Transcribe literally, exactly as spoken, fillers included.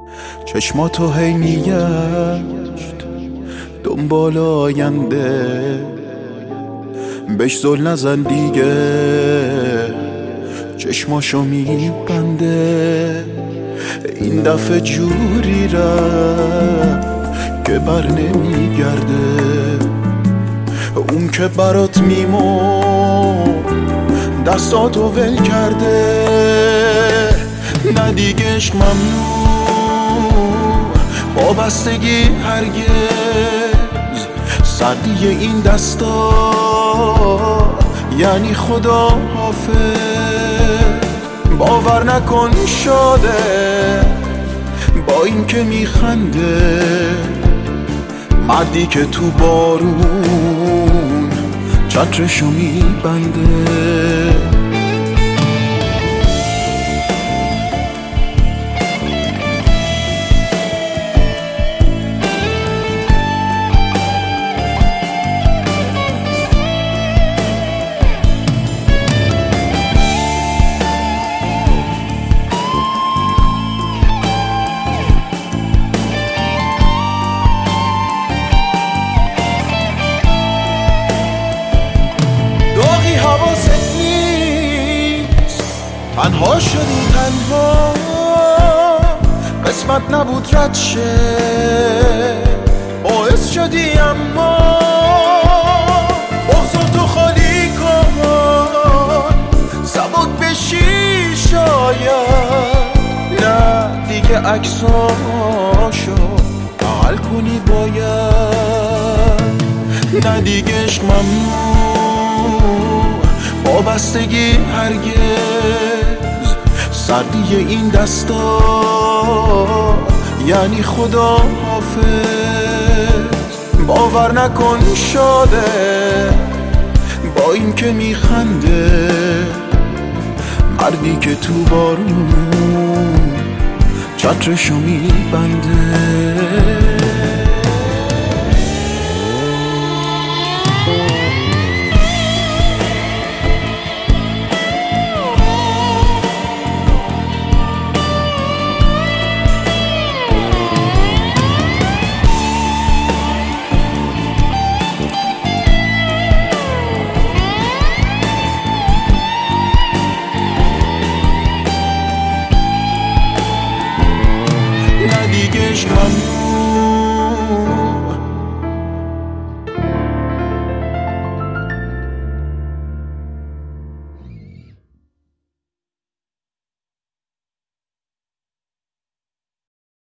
چشماتو هی میگشت دنبال آینده، بهش زل نزن دیگه چشماشو میبنده. این دفعه جوری رفت که بر نمیگرده، اون که برات میمون دستاتو ول کرده. نه دیگه عشق ممنوع، وابستگی هرگز، سردی این دستا یعنی خدا حافظ. باور نکن شده با این که میخنده، مردی که تو بارون چترشو میبنده. حواست نیست تنها شدی، تنها قسمت نبود رد شه، باعث شدی اما بغضاتو خالی کن، سبک بشی شاید. نه دیگه عکساشو بغل کنی باید. نه دیگه عشق ممنوع، وابستگی هرگز، سردی این دستا یعنی خدا حافظ. باور نکن شده با این که میخنده، مردی که تو بارون چترشو میبنده. دیگه عشق ممنوع،